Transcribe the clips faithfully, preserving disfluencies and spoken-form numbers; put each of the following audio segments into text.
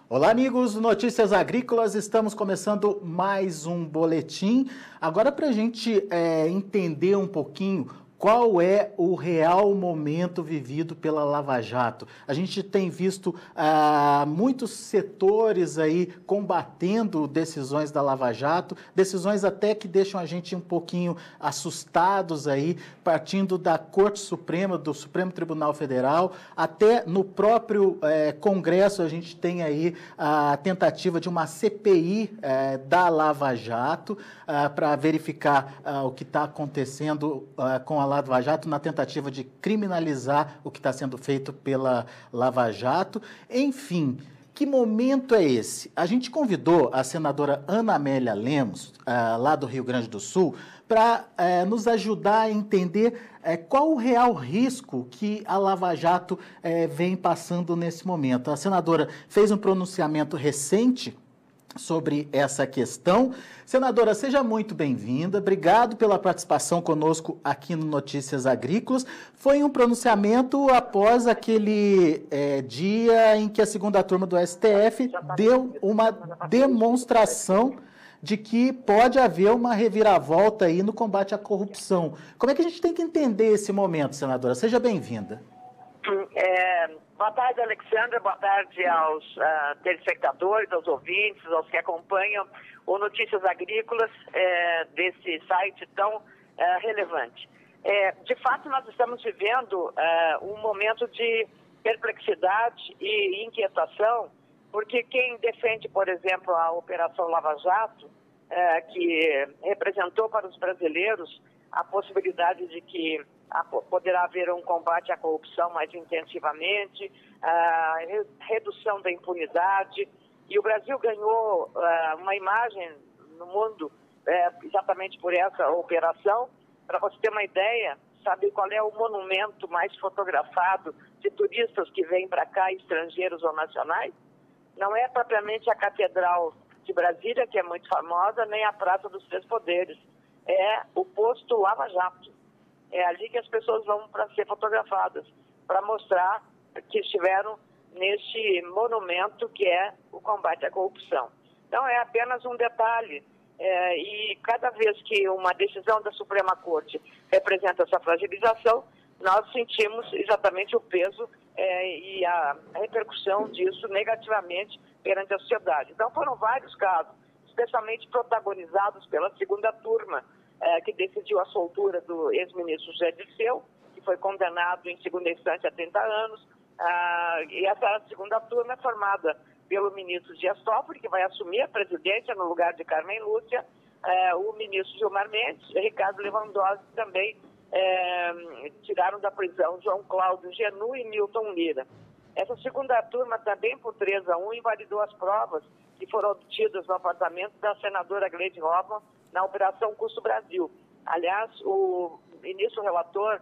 Olá, amigos do Notícias Agrícolas, estamos começando mais um boletim. Agora, para a gente é, entender um pouquinho qual é o real momento vivido pela Lava Jato. A gente tem visto ah, muitos setores aí combatendo decisões da Lava Jato, decisões até que deixam a gente um pouquinho assustados aí, partindo da Corte Suprema, do Supremo Tribunal Federal, até no próprio eh, Congresso a gente tem aí a tentativa de uma C P I eh, da Lava Jato ah, para verificar ah, o que está acontecendo ah, com a Lava Jato na tentativa de criminalizar o que está sendo feito pela Lava Jato. Enfim, que momento é esse? A gente convidou a senadora Ana Amélia Lemos, ah, lá do Rio Grande do Sul, para eh, nos ajudar a entender eh, qual o real risco que a Lava Jato eh, vem passando nesse momento. A senadora fez um pronunciamento recente sobre essa questão. Senadora, seja muito bem-vinda. Obrigado pela participação conosco aqui no Notícias Agrícolas. Foi um pronunciamento após aquele é, dia em que a segunda turma do S T F deu uma demonstração de que pode haver uma reviravolta aí no combate à corrupção. Como é que a gente tem que entender esse momento, senadora? Seja bem-vinda. É, boa tarde, Alexandra. Boa tarde aos uh, telespectadores, aos ouvintes, aos que acompanham o Notícias Agrícolas é, desse site tão uh, relevante. É, de fato, nós estamos vivendo uh, um momento de perplexidade e inquietação, porque quem defende, por exemplo, a Operação Lava Jato, uh, que representou para os brasileiros a possibilidade de que poderá haver um combate à corrupção mais intensivamente, a redução da impunidade, e o Brasil ganhou uh, uma imagem no mundo uh, exatamente por essa operação. Para você ter uma ideia, sabe qual é o monumento mais fotografado de turistas que vêm para cá, estrangeiros ou nacionais? Não é propriamente a Catedral de Brasília, que é muito famosa, nem a Praça dos Três Poderes. É o posto Lava Jato. É ali que as pessoas vão para ser fotografadas, para mostrar que estiveram neste monumento que é o combate à corrupção. Então, é apenas um detalhe. É, e cada vez que uma decisão da Suprema Corte representa essa fragilização, nós sentimos exatamente o peso é, e a repercussão disso negativamente perante a sociedade. Então, foram vários casos, especialmente protagonizados pela segunda turma, É, que decidiu a soltura do ex-ministro José Dirceu, que foi condenado em segunda instância a trinta anos. Ah, e essa segunda turma é formada pelo ministro Dias Toffoli, que vai assumir a presidência no lugar de Carmen Lúcia, eh, o ministro Gilmar Mendes, Ricardo Lewandowski também eh, tiraram da prisão João Cláudio Genu e Milton Lira. Essa segunda turma, também por três a um, invalidou as provas que foram obtidas no apartamento da senadora Gleide Hoffmann na Operação Custo Brasil. Aliás, o ministro relator,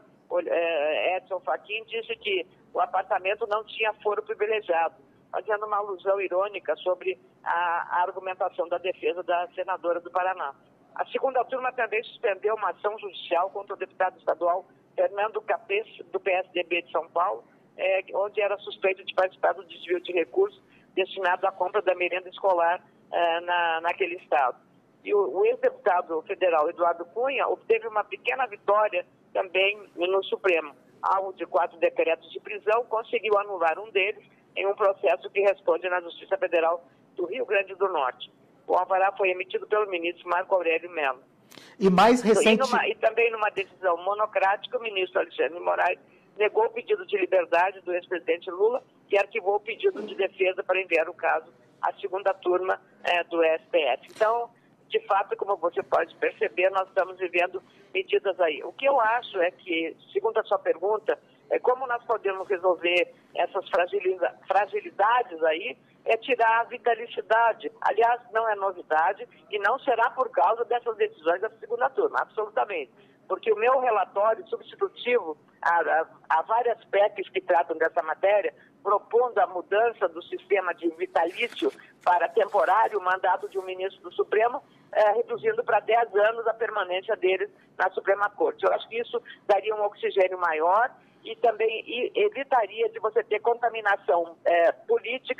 Edson Fachin, disse que o apartamento não tinha foro privilegiado, fazendo uma alusão irônica sobre a, a argumentação da defesa da senadora do Paraná. A segunda turma também suspendeu uma ação judicial contra o deputado estadual Fernando Capês, do P S D B de São Paulo, é, onde era suspeito de participar do desvio de recursos destinado à compra da merenda escolar é, na, naquele estado. E o, o ex-deputado federal Eduardo Cunha obteve uma pequena vitória também no Supremo. Alvo de quatro decretos de prisão, conseguiu anular um deles em um processo que responde na Justiça Federal do Rio Grande do Norte. O alvará foi emitido pelo ministro Marco Aurélio Mello. E mais recente... E, numa, e também numa decisão monocrática, o ministro Alexandre de Moraes negou o pedido de liberdade do ex-presidente Lula e arquivou o pedido de defesa para enviar o caso à segunda turma é, do S T F. Então, de fato, como você pode perceber, nós estamos vivendo medidas aí. O que eu acho é que, segundo a sua pergunta, é como nós podemos resolver essas fragilidades aí, é tirar a vitalicidade. Aliás, não é novidade e não será por causa dessas decisões da segunda turma, absolutamente. Porque o meu relatório substitutivo a, a, a várias P E Cs que tratam dessa matéria, propondo a mudança do sistema de vitalício para temporário, o mandato de um ministro do Supremo, é, reduzindo para dez anos a permanência deles na Suprema Corte. Eu acho que isso daria um oxigênio maior e também evitaria de você ter contaminação é, política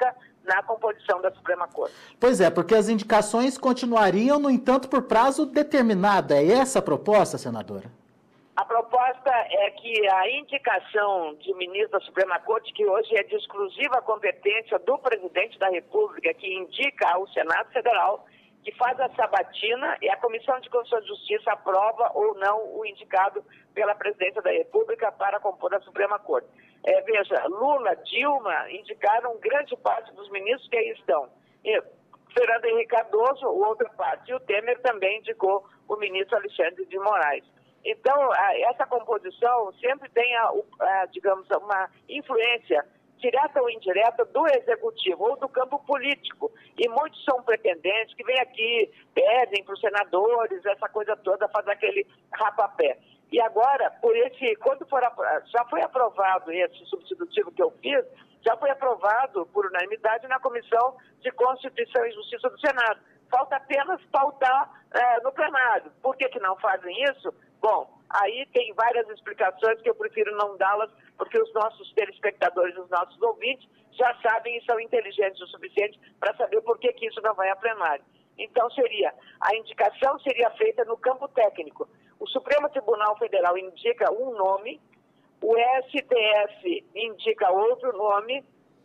na composição da Suprema Corte. Pois é, porque as indicações continuariam, no entanto, por prazo determinado. É essa a proposta, senadora? A proposta é que a indicação de ministro da Suprema Corte, que hoje é de exclusiva competência do presidente da República, que indica ao Senado Federal, que faz a sabatina e a Comissão de Constituição e Justiça aprova ou não o indicado pela presidência da República para compor a Suprema Corte. É, veja, Lula, Dilma indicaram grande parte dos ministros que aí estão. E Fernando Henrique Cardoso, outra parte. E o Temer também indicou o ministro Alexandre de Moraes. Então, a, essa composição sempre tem, a, a, digamos, uma influência direta ou indireta do executivo ou do campo político. E muitos são pretendentes que vêm aqui, pedem para os senadores, essa coisa toda, faz aquele rapapé. E agora, por esse, quando for, já foi aprovado esse substitutivo que eu fiz, já foi aprovado por unanimidade na Comissão de Constituição e Justiça do Senado. Falta apenas pautar é, no plenário. Por que que não fazem isso? Bom, aí tem várias explicações que eu prefiro não dá-las, porque os nossos telespectadores, os nossos ouvintes, já sabem e são inteligentes o suficiente para saber por que que isso não vai a plenário. Então, seria, a indicação seria feita no campo técnico. O Supremo Tribunal Federal indica um nome, o S T F indica outro nome,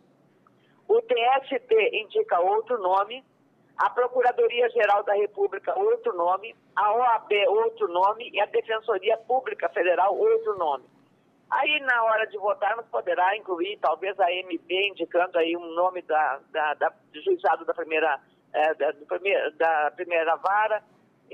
o T S T indica outro nome, a Procuradoria-Geral da República, outro nome, a O A B, outro nome, e a Defensoria Pública Federal, outro nome. Aí, na hora de votarmos, poderá incluir, talvez, a M P, indicando aí um nome da, da, da, do juizado da primeira, é, da, do primeir, da primeira vara.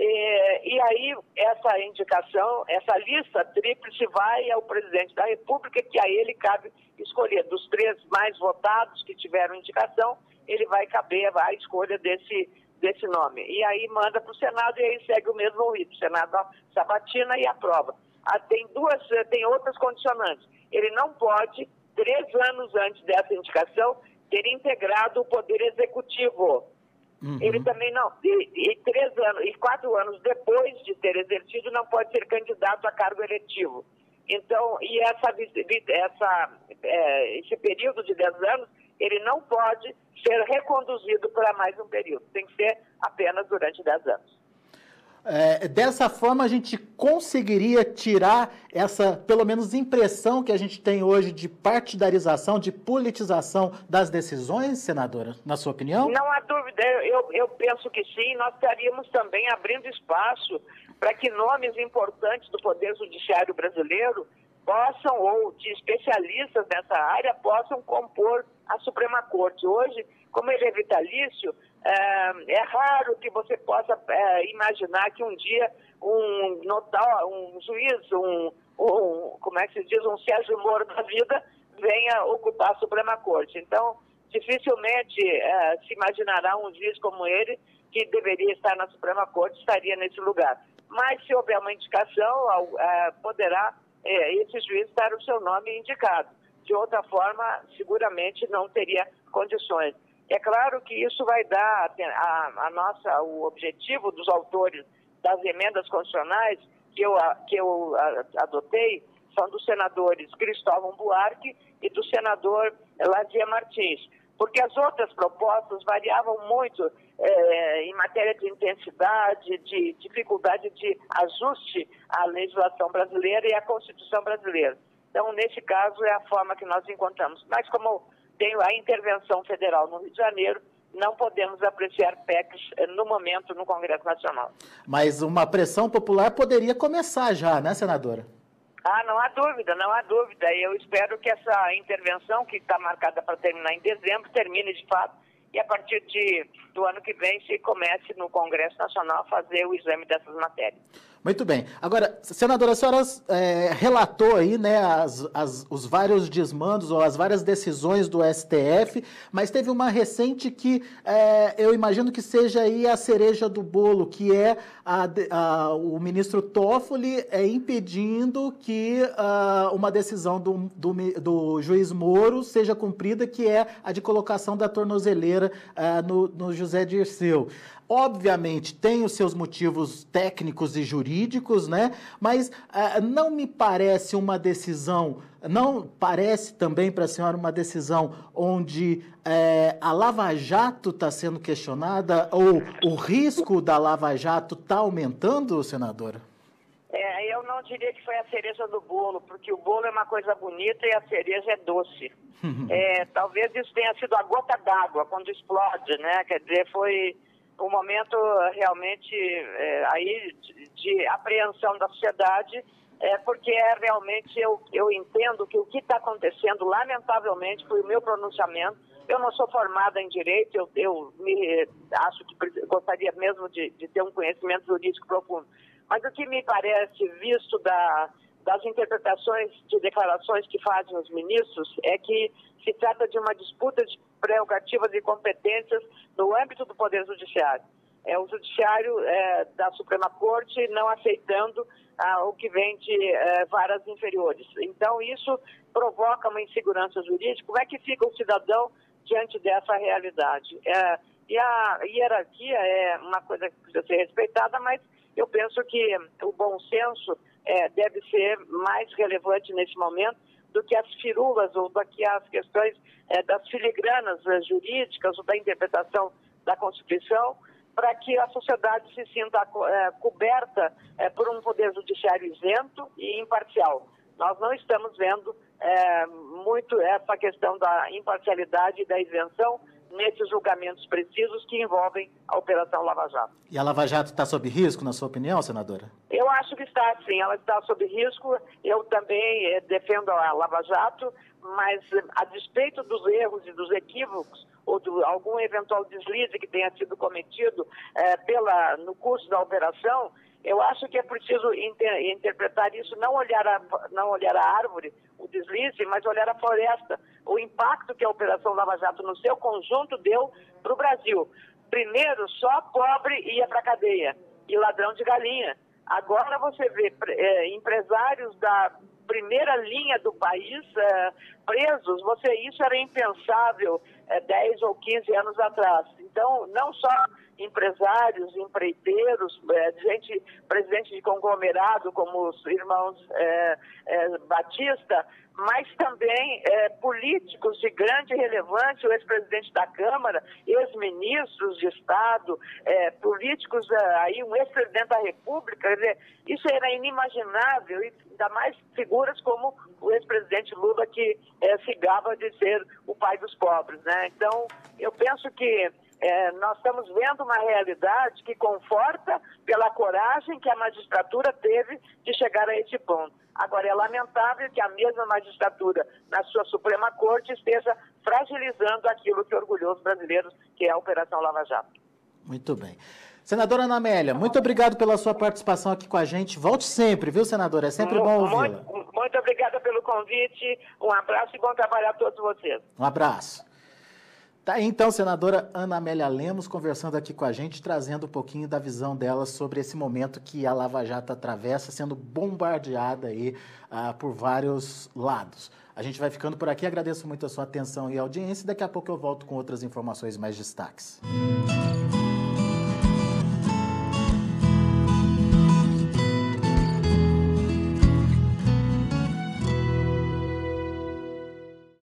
E, e aí, essa indicação, essa lista tríplice vai ao presidente da República, que a ele cabe escolher. Dos três mais votados que tiveram indicação, ele vai caber a escolha desse, desse nome. E aí manda para o Senado e aí segue o mesmo rito. O Senado sabatina e aprova. Ah, tem duas, tem outras condicionantes. Ele não pode, três anos antes dessa indicação, ter integrado o Poder Executivo. Uhum. Ele também não. E, e, três anos, e quatro anos depois de ter exercido, não pode ser candidato a cargo eletivo. Então, e essa, essa, é, esse período de dez anos, ele não pode ser reconduzido para mais um período. Tem que ser apenas durante dez anos. É, dessa forma, a gente conseguiria tirar essa, pelo menos, impressão que a gente tem hoje de partidarização, de politização das decisões, senadora, na sua opinião? Não há dúvida. Eu, eu penso que sim. Nós estaríamos também abrindo espaço para que nomes importantes do Poder Judiciário brasileiro possam, ou de especialistas nessa área, possam compor a Suprema Corte. Hoje, como ele é vitalício, é, é raro que você possa é, imaginar que um dia um notar, um juiz, um, um, como é que se diz, um Sérgio Moro da vida venha ocupar a Suprema Corte. Então, dificilmente é, se imaginará um juiz como ele, que deveria estar na Suprema Corte, estaria nesse lugar. Mas, se houver uma indicação, é, poderá é, esse juiz estar o seu nome indicado. De outra forma, seguramente não teria condições. É claro que isso vai dar a, a nossa, o objetivo dos autores das emendas constitucionais que eu, que eu adotei são dos senadores Cristóvão Buarque e do senador Lazier Martins, porque as outras propostas variavam muito é, em matéria de intensidade, de dificuldade de ajuste à legislação brasileira e à Constituição brasileira. Então, nesse caso, é a forma que nós encontramos. Mas como tem a intervenção federal no Rio de Janeiro, não podemos apreciar P E Cs no momento no Congresso Nacional. Mas uma pressão popular poderia começar já, né, senadora? Ah, não há dúvida, não há dúvida. Eu espero que essa intervenção, que está marcada para terminar em dezembro, termine de fato e a partir de, do ano que vem se comece no Congresso Nacional a fazer o exame dessas matérias. Muito bem. Agora, senadora, a senhora é, relatou aí, né, as, as, os vários desmandos ou as várias decisões do S T F, mas teve uma recente que é, eu imagino que seja aí a cereja do bolo, que é a, a, o ministro Toffoli é, impedindo que a, uma decisão do, do, do juiz Moro seja cumprida, que é a de colocação da tornozeleira a, no, no José Dirceu. obviamente tem os seus motivos técnicos e jurídicos, né? Mas uh, não me parece uma decisão, não parece também para a senhora uma decisão onde uh, a Lava Jato está sendo questionada ou o risco da Lava Jato está aumentando, senadora? É, eu não diria que foi a cereja do bolo, porque o bolo é uma coisa bonita e a cereja é doce. é, talvez isso tenha sido a gota d'água quando explode, né? Quer dizer, foi um momento realmente é, aí de, de apreensão da sociedade, é, porque é realmente eu, eu entendo que o que está acontecendo, lamentavelmente, foi o meu pronunciamento. Eu não sou formada em direito, eu, eu me, acho que gostaria mesmo de, de ter um conhecimento jurídico profundo. Mas o que me parece, visto da, das interpretações de declarações que fazem os ministros, é que se trata de uma disputa de prerrogativas e competências no âmbito do Poder Judiciário. É o Judiciário é, da Suprema Corte não aceitando ah, o que vem de é, varas inferiores. Então, isso provoca uma insegurança jurídica. Como é que fica o cidadão diante dessa realidade? É, e a hierarquia é uma coisa que precisa ser respeitada, mas eu penso que o bom senso é, deve ser mais relevante nesse momento do que as firulas ou do que as questões é, das filigranas é, jurídicas ou da interpretação da Constituição, para que a sociedade se sinta é, coberta é, por um poder judiciário isento e imparcial. Nós não estamos vendo é, muito essa questão da imparcialidade e da isenção nesses julgamentos precisos que envolvem a Operação Lava Jato. E a Lava Jato está sob risco, na sua opinião, senadora? Eu acho que está, sim. Ela está sob risco. Eu também eh, defendo a Lava Jato, mas a despeito dos erros e dos equívocos ou de algum eventual deslize que tenha sido cometido eh, pela, no curso da operação, eu acho que é preciso inter, interpretar isso, não olhar, a, não olhar a árvore, o deslize, mas olhar a floresta, o impacto que a Operação Lava Jato no seu conjunto deu para o Brasil. Primeiro, só pobre ia para a cadeia e ladrão de galinha. Agora você vê é, empresários da primeira linha do país é, presos, você, isso era impensável é, dez ou quinze anos atrás. Então, não só empresários, empreiteiros, é, gente, presidente de conglomerado, como os irmãos é, é, Batista, mas também é, políticos de grande relevância, o ex-presidente da Câmara, ex-ministros de Estado, é, políticos, é, aí um ex-presidente da República, quer dizer, isso era inimaginável, e ainda mais figuras como o ex-presidente Lula, que é, se gaba de ser o pai dos pobres, né? Então, eu penso que É, nós estamos vendo uma realidade que conforta pela coragem que a magistratura teve de chegar a esse ponto. Agora, é lamentável que a mesma magistratura, na sua Suprema Corte, esteja fragilizando aquilo que orgulhou os brasileiros, que é a Operação Lava Jato. Muito bem. Senadora Ana Amélia, muito obrigado pela sua participação aqui com a gente. Volte sempre, viu, senadora? É sempre bom ouvi-la. Muito, muito obrigada pelo convite, um abraço e bom trabalho a todos vocês. Um abraço. Tá aí, então, senadora Ana Amélia Lemos conversando aqui com a gente, trazendo um pouquinho da visão dela sobre esse momento que a Lava Jato atravessa, sendo bombardeada aí uh, por vários lados. A gente vai ficando por aqui, agradeço muito a sua atenção e audiência, e daqui a pouco eu volto com outras informações e mais destaques.